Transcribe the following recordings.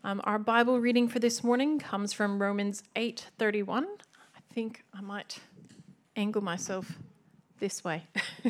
Our Bible reading for this morning comes from Romans 8:31. I think I might angle myself this way.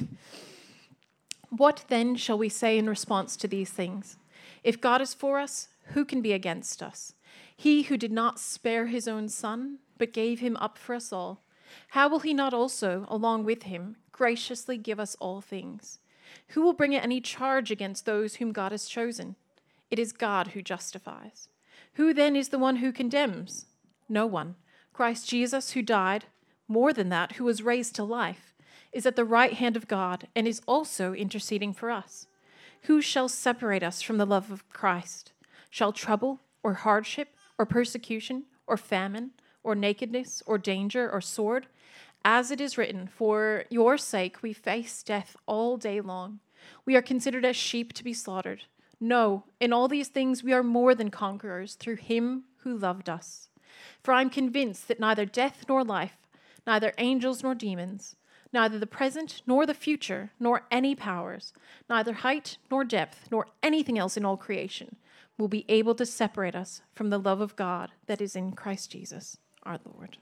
What then shall we say in response to these things? If God is for us, who can be against us? He who did not spare his own son, but gave him up for us all, how will he not also, along with him, graciously give us all things? Who will bring any charge against those whom God has chosen? It is God who justifies. Who then is the one who condemns? No one. Christ Jesus, who died, more than that, who was raised to life, is at the right hand of God and is also interceding for us. Who shall separate us from the love of Christ? Shall trouble or hardship or persecution or famine or nakedness or danger or sword? As it is written, for your sake we face death all day long. We are considered as sheep to be slaughtered. No, in all these things we are more than conquerors through him who loved us. For I am convinced that neither death nor life, neither angels nor demons, neither the present nor the future, nor any powers, neither height nor depth, nor anything else in all creation, will be able to separate us from the love of God that is in Christ Jesus, our Lord.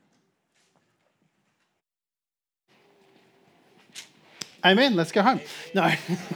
Amen. Let's go home. No.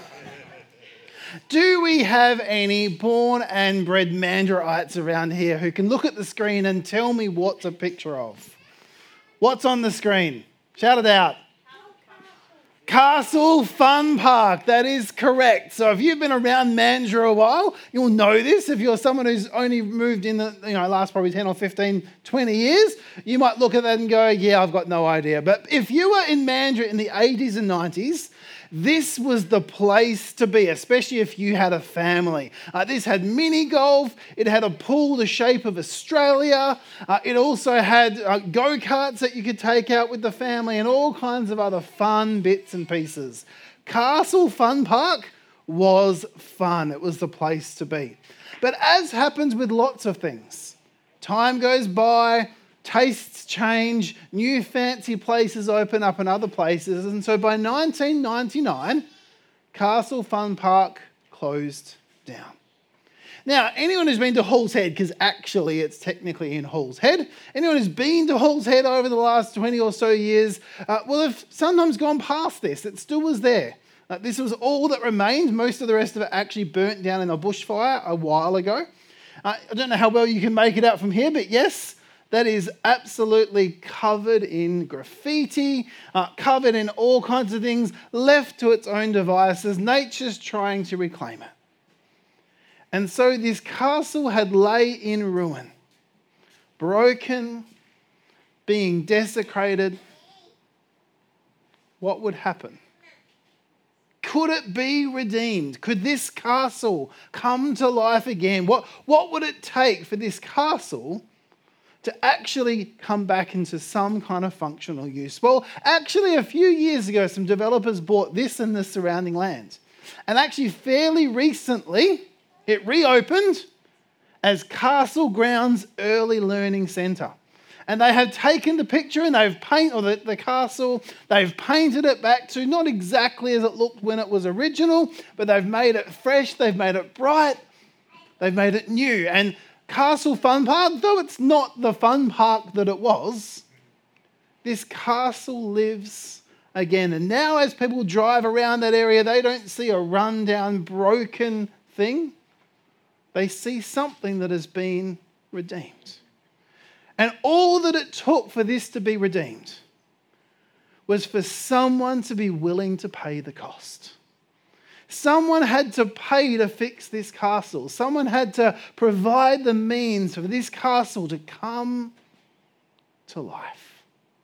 Do we have any born and bred Manduraites around here who can look at the screen and tell me what's a picture of? What's on the screen? Shout it out. Castle Fun Park. That is correct. So if you've been around Mandurah a while, you'll know this. If you're someone who's only moved in the last probably 10 or 15, 20 years, you might look at that and go, yeah, I've got no idea. But if you were in Mandurah in the 80s and 90s, this was the place to be, especially if you had a family. This had mini golf. It had a pool the shape of Australia. It also had go-karts that you could take out with the family and all kinds of other fun bits and pieces. Castle Fun Park was fun. It was the place to be. But as happens with lots of things, time goes by, tastes change, new fancy places open up in other places. And so by 1999, Castle Fun Park closed down. Now, anyone who's been to Halls Head, because actually it's technically in Halls Head, anyone who's been to Halls Head over the last 20 or so years will have sometimes gone past this. It still was there. This was all that remained. Most of the rest of it actually burnt down in a bushfire a while ago. I don't know how well you can make it out from here, but yes, that is absolutely covered in graffiti, covered in all kinds of things, left to its own devices. Nature's trying to reclaim it. And so this castle had lay in ruin, broken, being desecrated. What would happen? Could it be redeemed? Could this castle come to life again? What would it take for this castle to actually come back into some kind of functional use? Well, actually a few years ago, some developers bought this and the surrounding land. And actually fairly recently, it reopened as Castle Grounds Early Learning Centre. And they have taken the picture and they've painted the castle, they've painted it back to not exactly as it looked when it was original, but they've made it fresh, they've made it bright, they've made it new. And Castle Fun Park, though it's not the fun park that it was, this castle lives again. And now as people drive around that area, they don't see a run-down, broken thing. They see something that has been redeemed. And all that it took for this to be redeemed was for someone to be willing to pay the cost. Someone had to pay to fix this castle. Someone had to provide the means for this castle to come to life.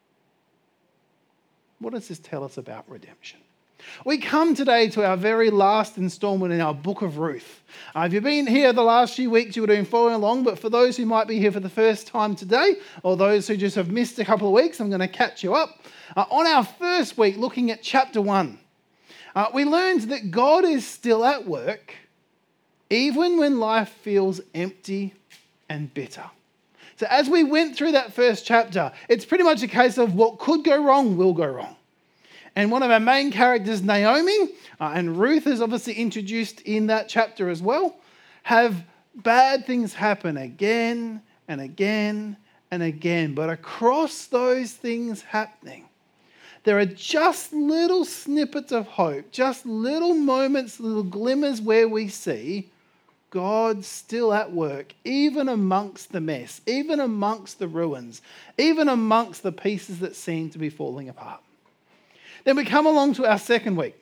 What does this tell us about redemption? We come today to our very last installment in our book of Ruth. If you've been here the last few weeks, you would have been following along, but for those who might be here for the first time today, or those who just have missed a couple of weeks, I'm going to catch you up. On our first week, looking at chapter 1, we learned that God is still at work, even when life feels empty and bitter. So as we went through that first chapter, it's pretty much a case of what could go wrong will go wrong. And one of our main characters, Naomi, and Ruth is obviously introduced in that chapter as well, have bad things happen again and again and again. But across those things happening, there are just little snippets of hope, just little moments, little glimmers where we see God's still at work, even amongst the mess, even amongst the ruins, even amongst the pieces that seem to be falling apart. Then we come along to our second week.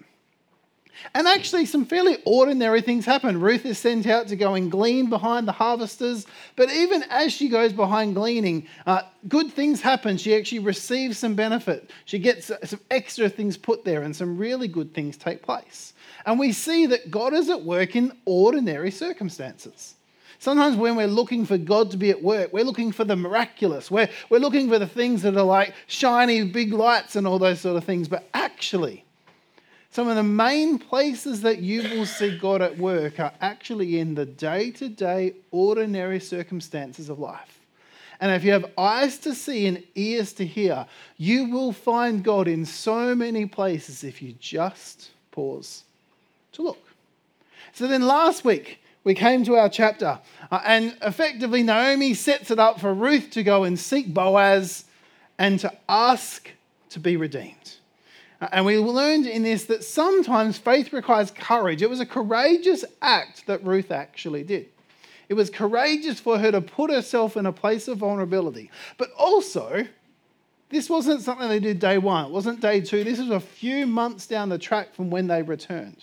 And actually some fairly ordinary things happen. Ruth is sent out to go and glean behind the harvesters. But even as she goes behind gleaning, good things happen. She actually receives some benefit. She gets some extra things put there and some really good things take place. And we see that God is at work in ordinary circumstances. Sometimes when we're looking for God to be at work, we're looking for the miraculous. We're looking for the things that are like shiny big lights and all those sort of things. But actually, some of the main places that you will see God at work are actually in the day-to-day ordinary circumstances of life. And if you have eyes to see and ears to hear, you will find God in so many places if you just pause to look. So then last week, we came to our chapter and effectively Naomi sets it up for Ruth to go and seek Boaz and to ask to be redeemed. And we learned in this that sometimes faith requires courage. It was a courageous act that Ruth actually did. It was courageous for her to put herself in a place of vulnerability. But also, this wasn't something they did day one. It wasn't day two. This was a few months down the track from when they returned.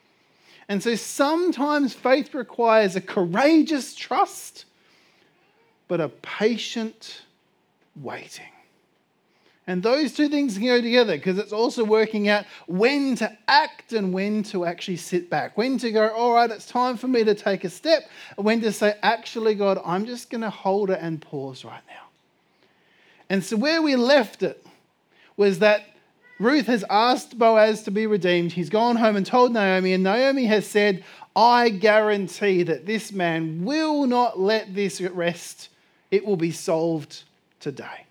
And so sometimes faith requires a courageous trust, but a patient waiting. And those two things can go together because it's also working out when to act and when to actually sit back. When to go, all right, it's time for me to take a step. And when to say, actually, God, I'm just going to hold it and pause right now. And so where we left it was that Ruth has asked Boaz to be redeemed. He's gone home and told Naomi, and Naomi has said, I guarantee that this man will not let this rest. It will be solved today.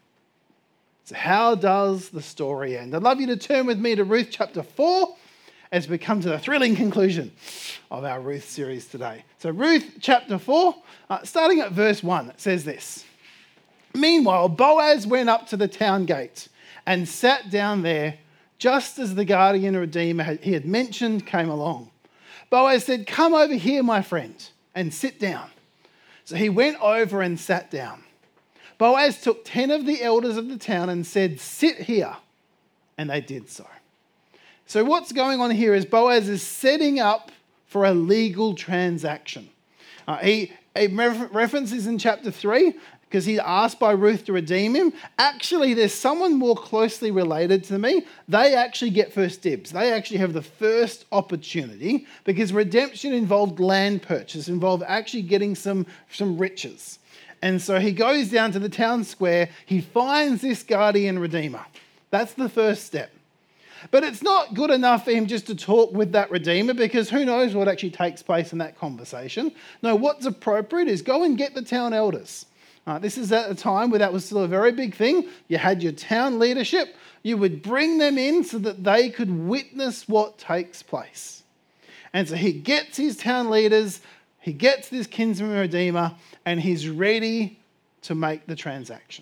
So how does the story end? I'd love you to turn with me to Ruth chapter 4 as we come to the thrilling conclusion of our Ruth series today. So Ruth chapter 4, starting at verse 1, it says this. Meanwhile, Boaz went up to the town gate and sat down there just as the guardian redeemer he had mentioned came along. Boaz said, come over here, my friend, and sit down. So he went over and sat down. Boaz took 10 of the elders of the town and said, sit here. And they did so. So what's going on here is Boaz is setting up for a legal transaction. He references in chapter 3 because he's asked by Ruth to redeem him. Actually, there's someone more closely related to me. They actually get first dibs. They actually have the first opportunity because redemption involved land purchase, involved actually getting some riches. And so he goes down to the town square. He finds this guardian redeemer. That's the first step. But it's not good enough for him just to talk with that redeemer because who knows what actually takes place in that conversation. No, what's appropriate is go and get the town elders. This is at a time where that was still a very big thing. You had your town leadership. You would bring them in so that they could witness what takes place. And so he gets his town leaders, he gets this kinsman redeemer, and he's ready to make the transaction.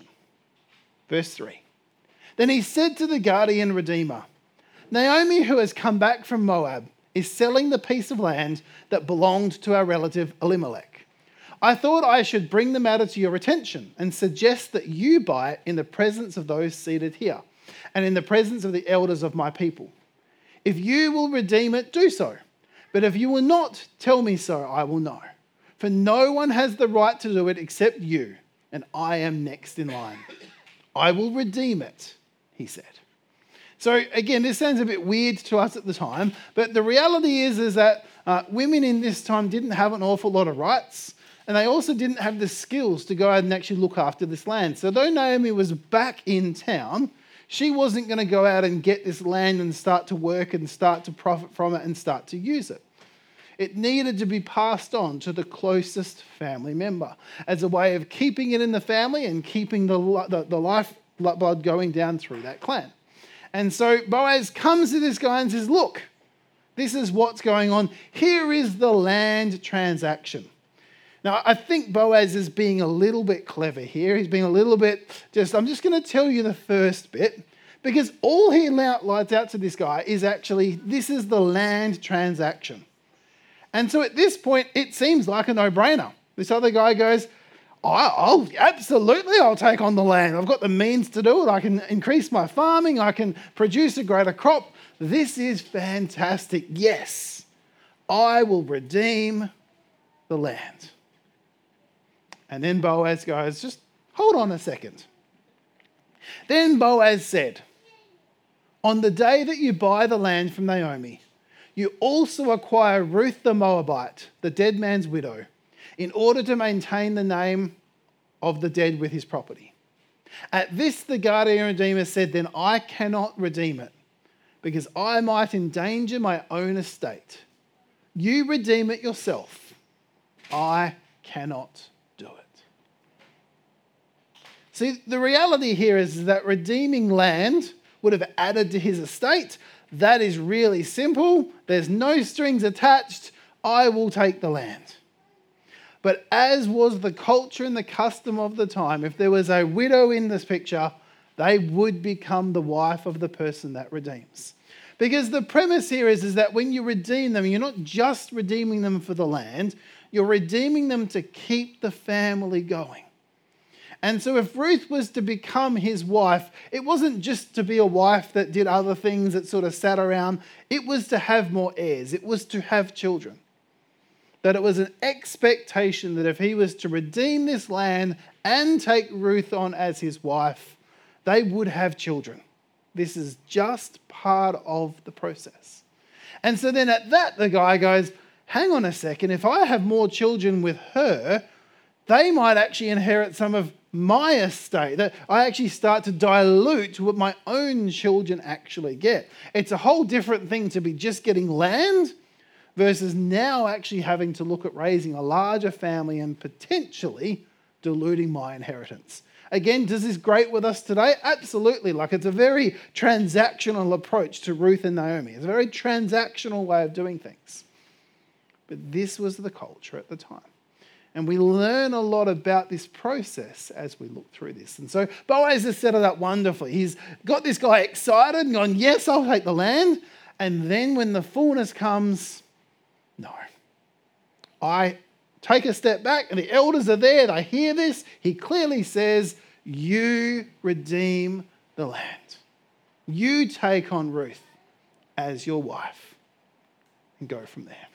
Verse 3. Then he said to the guardian redeemer, Naomi, who has come back from Moab, is selling the piece of land that belonged to our relative Elimelech. I thought I should bring the matter to your attention and suggest that you buy it in the presence of those seated here and in the presence of the elders of my people. If you will redeem it, do so. But if you will not, tell me so, I will know. For no one has the right to do it except you, and I am next in line. I will redeem it, he said. So again, this sounds a bit weird to us at the time, but the reality is that women in this time didn't have an awful lot of rights, and they also didn't have the skills to go out and actually look after this land. So though Naomi was back in town, she wasn't going to go out and get this land and start to work and start to profit from it and start to use it. It needed to be passed on to the closest family member as a way of keeping it in the family and keeping the lifeblood going down through that clan. And so Boaz comes to this guy and says, look, this is what's going on. Here is the land transaction. Now, I think Boaz is being a little bit clever here. He's being a little bit I'm just going to tell you the first bit, because all he lights out to this guy is actually, this is the land transaction. And so at this point, it seems like a no-brainer. This other guy goes, I'll take on the land. I've got the means to do it. I can increase my farming. I can produce a greater crop. This is fantastic. Yes, I will redeem the land. And then Boaz goes, just hold on a second. Then Boaz said, on the day that you buy the land from Naomi, you also acquire Ruth the Moabite, the dead man's widow, in order to maintain the name of the dead with his property. At this, the guardian redeemer said, then I cannot redeem it, because I might endanger my own estate. You redeem it yourself. I cannot do it. See, the reality here is that redeeming land would have added to his estate. That is really simple. There's no strings attached. I will take the land. But as was the culture and the custom of the time, if there was a widow in this picture, they would become the wife of the person that redeems. Because the premise here is that when you redeem them, you're not just redeeming them for the land, you're redeeming them to keep the family going. And so if Ruth was to become his wife, it wasn't just to be a wife that did other things that sort of sat around. It was to have more heirs. It was to have children. That it was an expectation that if he was to redeem this land and take Ruth on as his wife, they would have children. This is just part of the process. And so then at that, the guy goes, hang on a second, if I have more children with her, they might actually inherit some of my estate. That I actually start to dilute what my own children actually get. It's a whole different thing to be just getting land versus now actually having to look at raising a larger family and potentially diluting my inheritance. Again, does this grate with us today? Absolutely. Like, it's a very transactional approach to Ruth and Naomi. It's a very transactional way of doing things. But this was the culture at the time. And we learn a lot about this process as we look through this. And so Boaz has set it up wonderfully. He's got this guy excited and gone, yes, I'll take the land. And then when the fullness comes, no. I take a step back and the elders are there. They hear this. He clearly says, you redeem the land. You take on Ruth as your wife and go from there.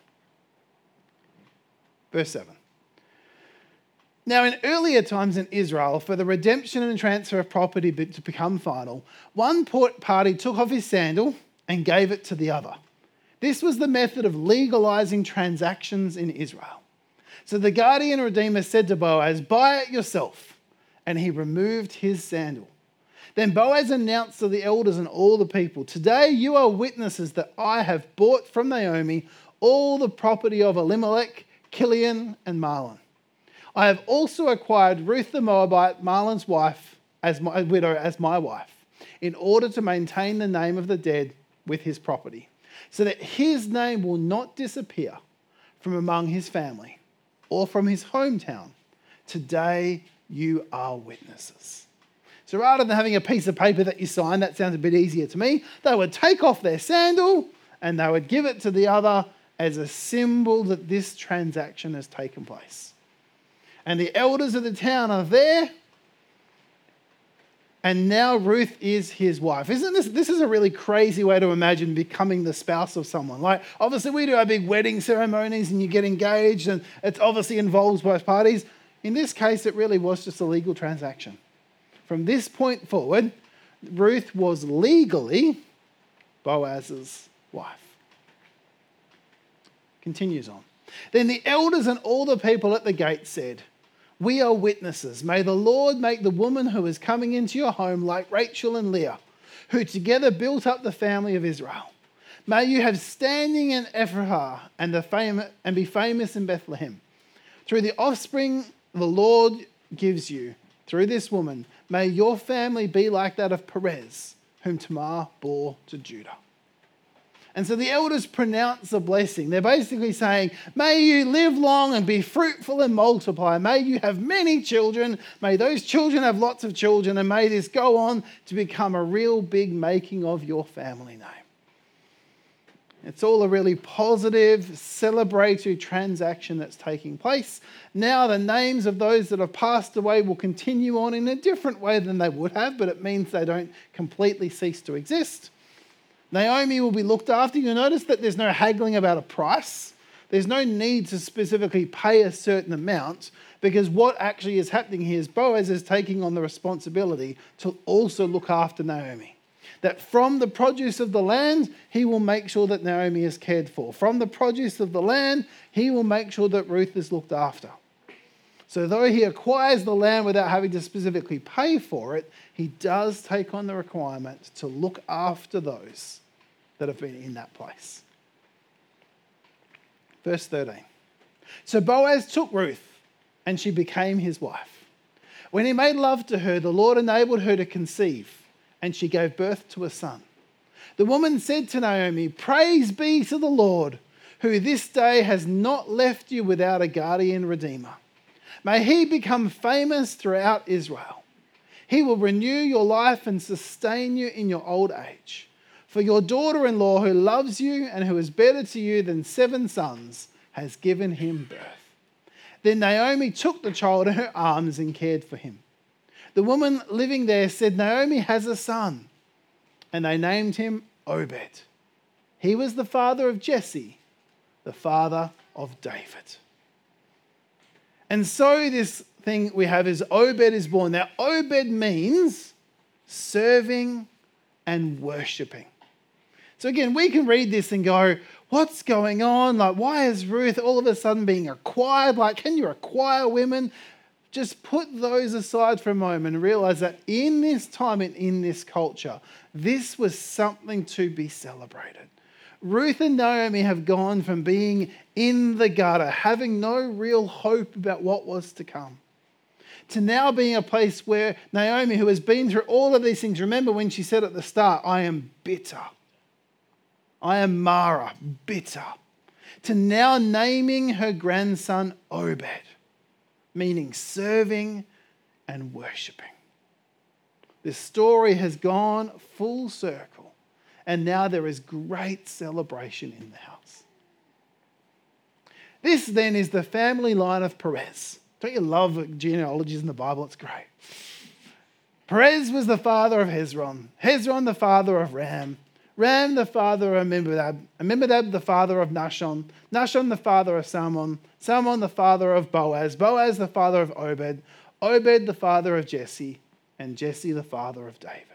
Verse 7. Now, in earlier times in Israel, for the redemption and transfer of property to become final, one party took off his sandal and gave it to the other. This was the method of legalizing transactions in Israel. So the guardian redeemer said to Boaz, buy it yourself. And he removed his sandal. Then Boaz announced to the elders and all the people, today you are witnesses that I have bought from Naomi all the property of Elimelech, Kilion, and Mahlon. I have also acquired Ruth the Moabite, Mahlon's wife, as my widow, as my wife, in order to maintain the name of the dead with his property, so that his name will not disappear from among his family or from his hometown. Today you are witnesses. So rather than having a piece of paper that you sign, that sounds a bit easier to me, they would take off their sandal and they would give it to the other as a symbol that this transaction has taken place. And the elders of the town are there. And now Ruth is his wife. Isn't this is a really crazy way to imagine becoming the spouse of someone. Like, obviously we do our big wedding ceremonies and you get engaged and it obviously involves both parties. In this case, it really was just a legal transaction. From this point forward, Ruth was legally Boaz's wife. Continues on. Then the elders and all the people at the gate said, we are witnesses. May the Lord make the woman who is coming into your home like Rachel and Leah, who together built up the family of Israel. May you have standing in Ephrathah and be famous in Bethlehem. Through the offspring the Lord gives you, through this woman, may your family be like that of Perez, whom Tamar bore to Judah. And so the elders pronounce a blessing. They're basically saying, may you live long and be fruitful and multiply. May you have many children. May those children have lots of children. And may this go on to become a real big making of your family name. It's all a really positive, celebratory transaction that's taking place. Now the names of those that have passed away will continue on in a different way than they would have, but it means they don't completely cease to exist. Naomi will be looked after. You'll notice that there's no haggling about a price. There's no need to specifically pay a certain amount, because what actually is happening here is Boaz is taking on the responsibility to also look after Naomi. That from the produce of the land, he will make sure that Naomi is cared for. From the produce of the land, he will make sure that Ruth is looked after. So though he acquires the land without having to specifically pay for it, he does take on the requirement to look after those that have been in that place. Verse 13. So Boaz took Ruth, and she became his wife. When he made love to her, the Lord enabled her to conceive, and she gave birth to a son. The woman said to Naomi, praise be to the Lord, who this day has not left you without a guardian redeemer. May he become famous throughout Israel. He will renew your life and sustain you in your old age. For your daughter-in-law, who loves you and who is better to you than 7 sons, has given him birth. Then Naomi took the child in her arms and cared for him. The woman living there said, Naomi has a son. And they named him Obed. He was the father of Jesse, the father of David. And so this thing we have is Obed is born. Now, Obed means serving and worshipping. So again, we can read this and go, what's going on? Like, why is Ruth all of a sudden being acquired? Like, can you acquire women? Just put those aside for a moment and realize that in this time and in this culture, this was something to be celebrated. Ruth and Naomi have gone from being in the gutter, having no real hope about what was to come, to now being a place where Naomi, who has been through all of these things, remember when she said at the start, I am bitter. I am Mara, bitter. To now naming her grandson Obed, meaning serving and worshipping. This story has gone full circle, and now there is great celebration in the house. This then is the family line of Perez. Don't you love genealogies in the Bible? It's great. Perez was the father of Hezron, Hezron the father of Ram, Ram the father of Amminadab, Amminadab the father of Nahshon, Nahshon the father of Salmon, Salmon the father of Boaz, Boaz the father of Obed, Obed the father of Jesse, and Jesse the father of David.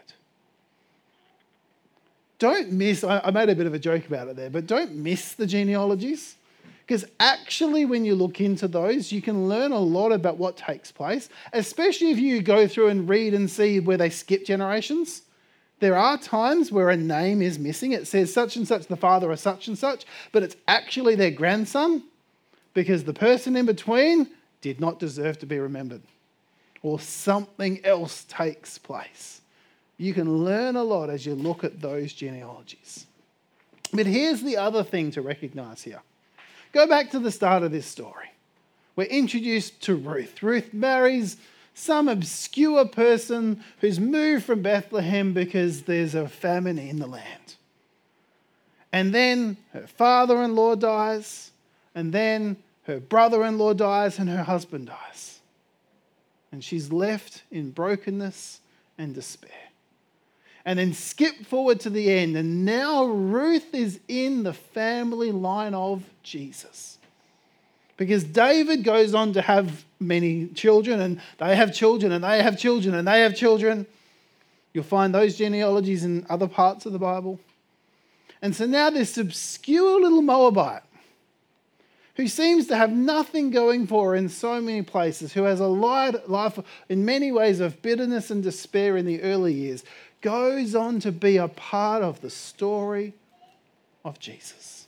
Don't miss, I made a bit of a joke about it there, but don't miss the genealogies. Because actually when you look into those, you can learn a lot about what takes place, especially if you go through and read and see where they skip generations. There are times where a name is missing. It says such and such, the father of such and such, but it's actually their grandson because the person in between did not deserve to be remembered, or something else takes place. You can learn a lot as you look at those genealogies. But here's the other thing to recognize here. Go back to the start of this story. We're introduced to Ruth. Ruth marries some obscure person who's moved from Bethlehem because there's a famine in the land. And then her father-in-law dies, and then her brother-in-law dies, and her husband dies. And she's left in brokenness and despair. And then skip forward to the end, and now Ruth is in the family line of Jesus. Because David goes on to have many children, and they have children, and they have children, and they have children. You'll find those genealogies in other parts of the Bible. And so now this obscure little Moabite, who seems to have nothing going for her in so many places, who has a life in many ways of bitterness and despair in the early years, goes on to be a part of the story of Jesus.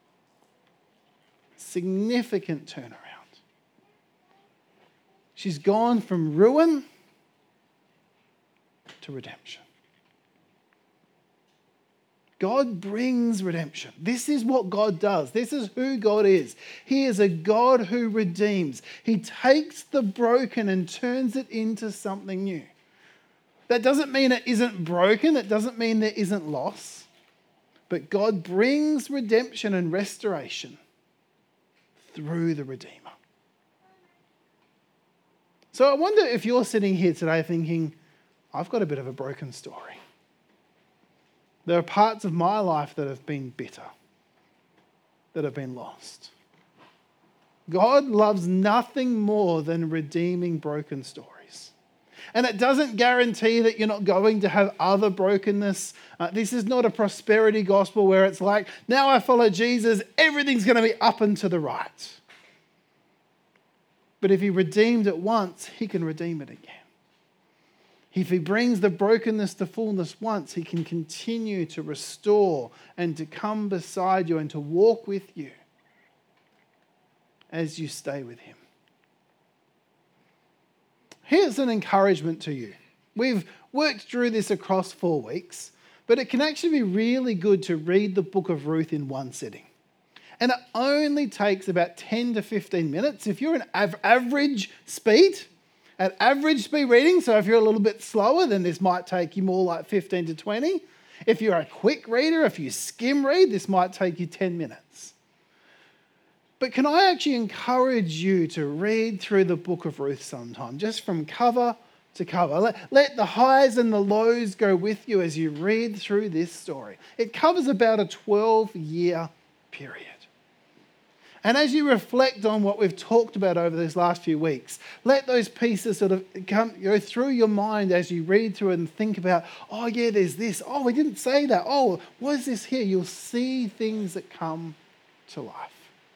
Significant turnaround. She's gone from ruin to redemption. God brings redemption. This is what God does. This is who God is. He is a God who redeems. He takes the broken and turns it into something new. That doesn't mean it isn't broken. That doesn't mean there isn't loss. But God brings redemption and restoration through the Redeemer. So I wonder if you're sitting here today thinking, I've got a bit of a broken story. There are parts of my life that have been bitter, that have been lost. God loves nothing more than redeeming broken stories. And it doesn't guarantee that you're not going to have other brokenness. This is not a prosperity gospel where it's like, now I follow Jesus, everything's going to be up and to the right. But if he redeemed it once, he can redeem it again. If he brings the brokenness to fullness once, he can continue to restore and to come beside you and to walk with you as you stay with him. Here's an encouragement to you. We've worked through this across 4 weeks, but it can actually be really good to read the book of Ruth in one sitting. And it only takes about 10 to 15 minutes. If you're an average speed reading, so if you're a little bit slower, then this might take you more like 15 to 20. If you're a quick reader, if you skim read, this might take you 10 minutes. But can I actually encourage you to read through the book of Ruth sometime, just from cover to cover. Let the highs and the lows go with you as you read through this story. It covers about a 12-year period. And as you reflect on what we've talked about over these last few weeks, let those pieces sort of go through your mind as you read through it and think about, oh yeah, there's this. Oh, we didn't say that. Oh, what is this here? You'll see things that come to life.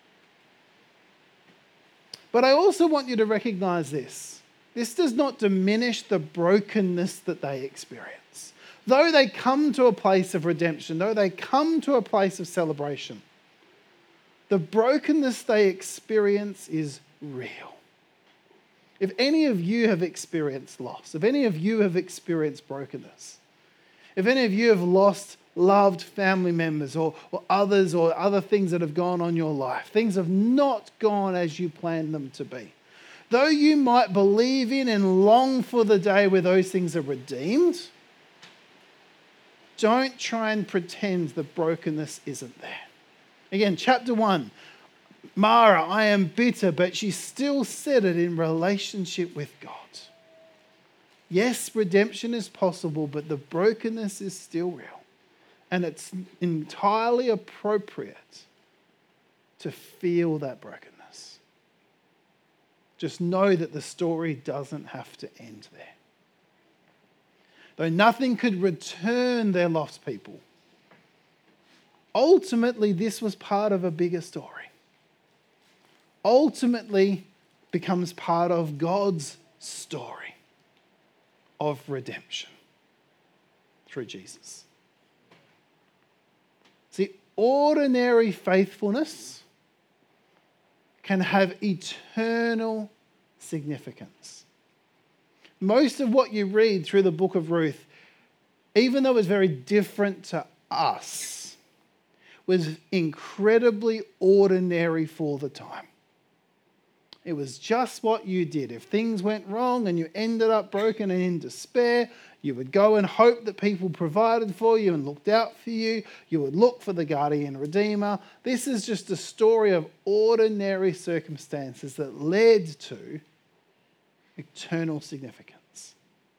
But I also want you to recognize this. This does not diminish the brokenness that they experience. Though they come to a place of redemption, though they come to a place of celebration, the brokenness they experience is real. If any of you have experienced loss, if any of you have experienced brokenness, if any of you have lost loved family members or others or other things that have gone on in your life, things have not gone as you planned them to be. Though you might believe in and long for the day where those things are redeemed, don't try and pretend the brokenness isn't there. Again, chapter 1, Mara, I am bitter, but she still said it in relationship with God. Yes, redemption is possible, but the brokenness is still real. And it's entirely appropriate to feel that brokenness. Just know that the story doesn't have to end there. Though nothing could return their lost people, ultimately this was part of a bigger story. Ultimately becomes part of God's story of redemption through Jesus. See, ordinary faithfulness can have eternal significance. Most of what you read through the book of Ruth, even though it's very different to us, was incredibly ordinary for the time. It was just what you did. If things went wrong and you ended up broken and in despair, you would go and hope that people provided for you and looked out for you. You would look for the guardian redeemer. This is just a story of ordinary circumstances that led to eternal significance.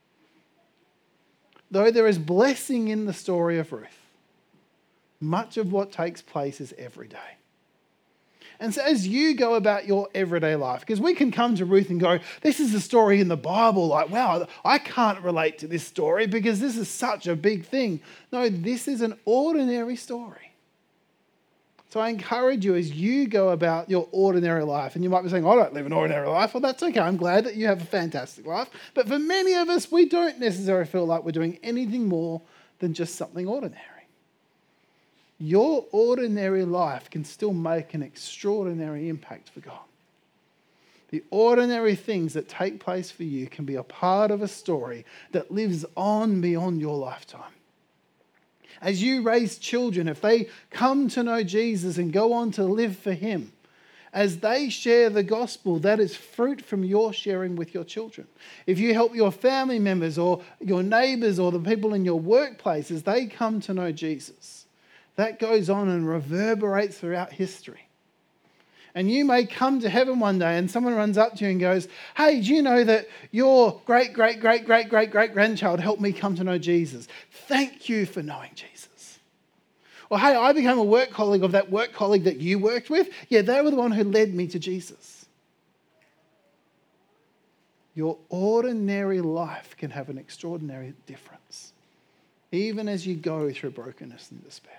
Though there is blessing in the story of Ruth, much of what takes place is everyday. And so as you go about your everyday life, because we can come to Ruth and go, this is a story in the Bible, like, wow, I can't relate to this story because this is such a big thing. No, this is an ordinary story. So I encourage you as you go about your ordinary life, and you might be saying, I don't live an ordinary life. Well, that's okay. I'm glad that you have a fantastic life. But for many of us, we don't necessarily feel like we're doing anything more than just something ordinary. Your ordinary life can still make an extraordinary impact for God. The ordinary things that take place for you can be a part of a story that lives on beyond your lifetime. As you raise children, if they come to know Jesus and go on to live for him, as they share the gospel, that is fruit from your sharing with your children. If you help your family members or your neighbors or the people in your workplace as they come to know Jesus, that goes on and reverberates throughout history. And you may come to heaven one day and someone runs up to you and goes, hey, do you know that your great-great-great-great-great-great-grandchild helped me come to know Jesus? Thank you for knowing Jesus. Or, hey, I became a work colleague of that work colleague that you worked with. Yeah, they were the one who led me to Jesus. Your ordinary life can have an extraordinary difference, even as you go through brokenness and despair.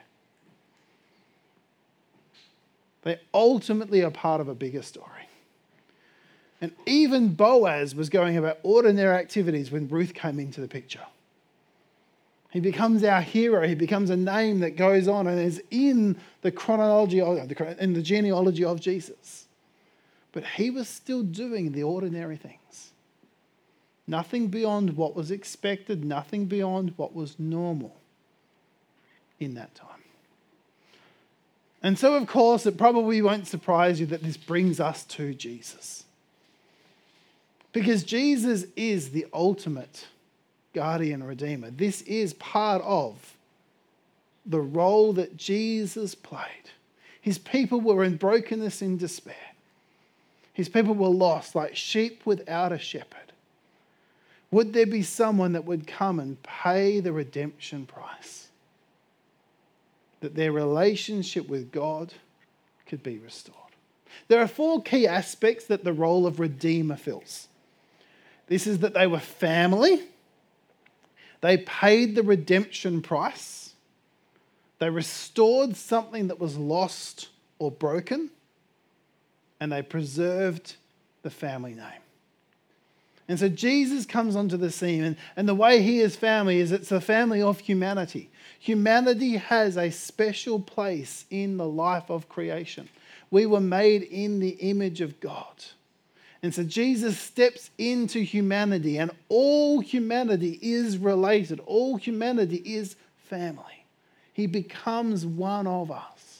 They ultimately are part of a bigger story. And even Boaz was going about ordinary activities when Ruth came into the picture. He becomes our hero. He becomes a name that goes on and is in the chronology, in the genealogy of Jesus. But he was still doing the ordinary things. Nothing beyond what was expected, nothing beyond what was normal in that time. And so, of course, it probably won't surprise you that this brings us to Jesus. Because Jesus is the ultimate guardian redeemer. This is part of the role that Jesus played. His people were in brokenness and despair. His people were lost like sheep without a shepherd. Would there be someone that would come and pay the redemption price? That their relationship with God could be restored. There are 4 key aspects that the role of Redeemer fills. This is that they were family, they paid the redemption price, they restored something that was lost or broken, and they preserved the family name. And so Jesus comes onto the scene, and the way he is family is it's a family of humanity. Humanity has a special place in the life of creation. We were made in the image of God. And so Jesus steps into humanity, and all humanity is related. All humanity is family. He becomes one of us.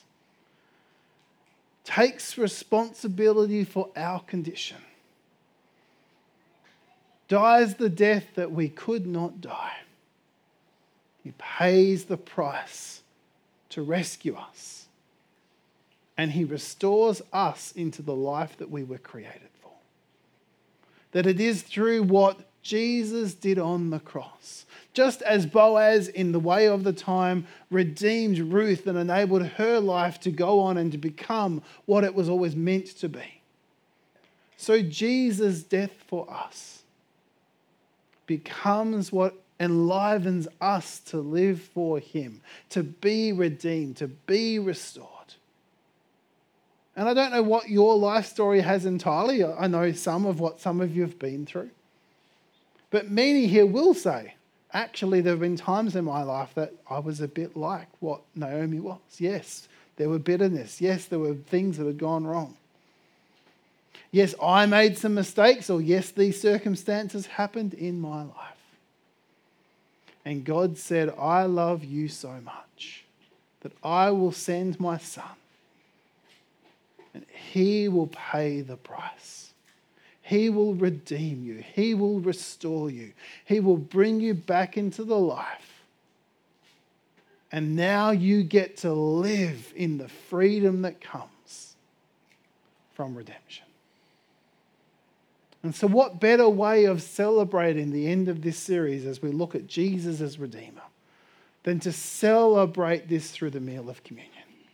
Takes responsibility for our condition. Dies the death that we could not die. He pays the price to rescue us. And he restores us into the life that we were created for. That it is through what Jesus did on the cross. Just as Boaz, in the way of the time, redeemed Ruth and enabled her life to go on and to become what it was always meant to be. So Jesus' death for us becomes what enlivens us to live for him, to be redeemed, to be restored. And I don't know what your life story has entirely. I know some of what some of you have been through. But many here will say, actually, there have been times in my life that I was a bit like what Naomi was. Yes, there were bitterness. Yes, there were things that had gone wrong. Yes, I made some mistakes, or yes, these circumstances happened in my life. And God said, I love you so much that I will send my son and he will pay the price. He will redeem you. He will restore you. He will bring you back into the life. And now you get to live in the freedom that comes from redemption. And so what better way of celebrating the end of this series as we look at Jesus as Redeemer than to celebrate this through the meal of communion?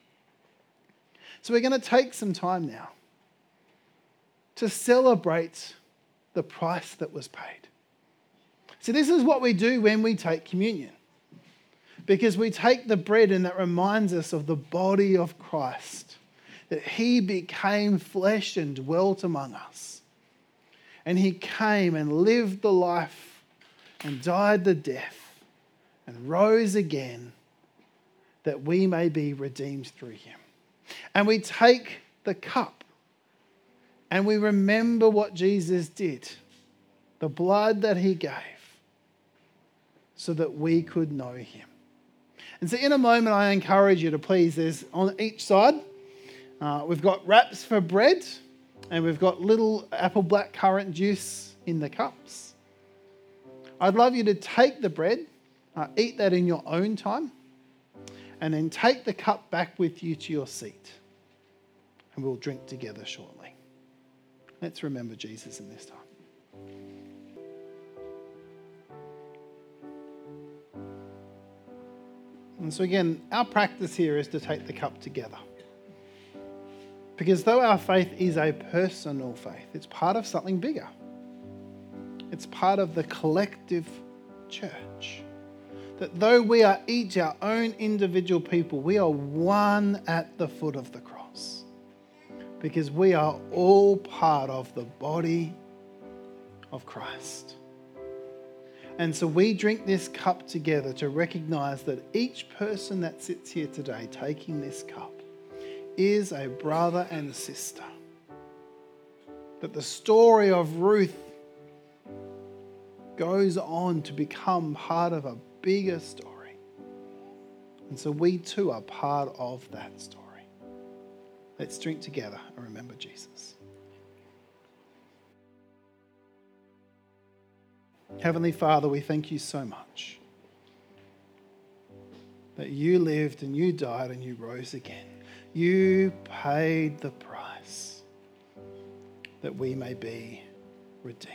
So we're going to take some time now to celebrate the price that was paid. So this is what we do when we take communion. Because we take the bread and that reminds us of the body of Christ, that he became flesh and dwelt among us. And he came and lived the life and died the death and rose again that we may be redeemed through him. And we take the cup and we remember what Jesus did, the blood that he gave so that we could know him. And so in a moment, I encourage you to please, there's on each side, we've got wraps for bread, and we've got little apple blackcurrant juice in the cups. I'd love you to take the bread, eat that in your own time, and then take the cup back with you to your seat. And we'll drink together shortly. Let's remember Jesus in this time. And so again, our practice here is to take the cup together. Because though our faith is a personal faith, it's part of something bigger. It's part of the collective church. That though we are each our own individual people, we are one at the foot of the cross. Because we are all part of the body of Christ. And so we drink this cup together to recognize that each person that sits here today taking this cup is a brother and sister. That the story of Ruth goes on to become part of a bigger story. And so we too are part of that story. Let's drink together and remember Jesus. Heavenly Father, we thank you so much that you lived and you died and you rose again. You paid the price that we may be redeemed.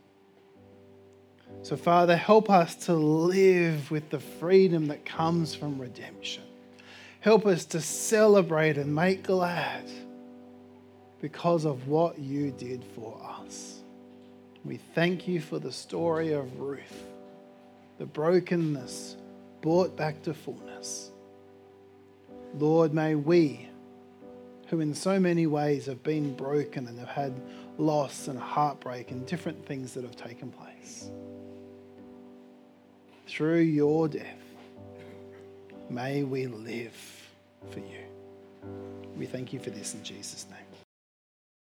So Father, help us to live with the freedom that comes from redemption. Help us to celebrate and make glad because of what you did for us. We thank you for the story of Ruth, the brokenness brought back to fullness. Lord, may we, who in so many ways have been broken and have had loss and heartbreak and different things that have taken place, through your death, may we live for you. We thank you for this in Jesus' name.